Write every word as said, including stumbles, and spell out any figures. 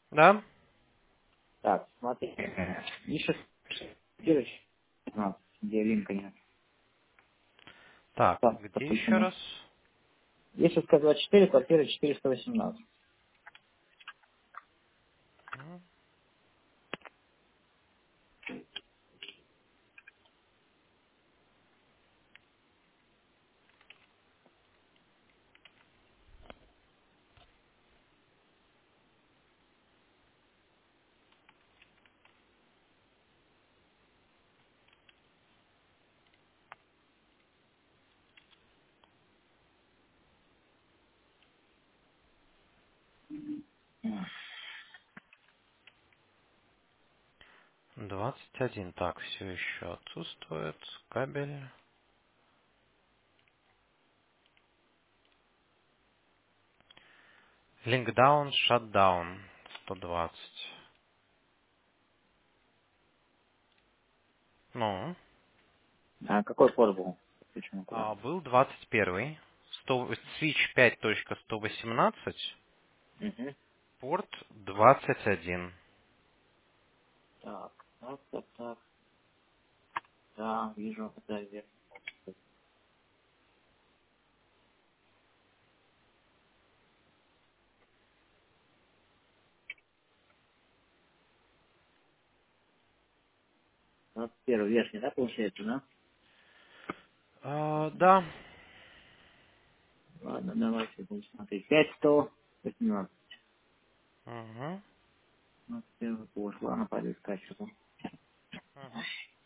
Да? Так, смотри. Еще где линка нет. Так, Так, где еще допустим, раз? если сказать двадцать четыре, квартира четыреста восемнадцать. двадцать один. Так, все еще отсутствует. Кабель. Линкдаун, шатдаун. сто двадцать. Ну, А какой порт был? Почему куда? а, был двадцать первый. сто, switch пять точка сто восемнадцать. Угу. Порт двадцать один. Так, так, так, так. Да, вижу, да, верно. двадцать первый верхний, да, получается, да? А, да. Ладно, давайте будем смотреть. пять сто восемнадцать. Угу. двадцать первый порт. Ладно, пойду искать что-то. Угу.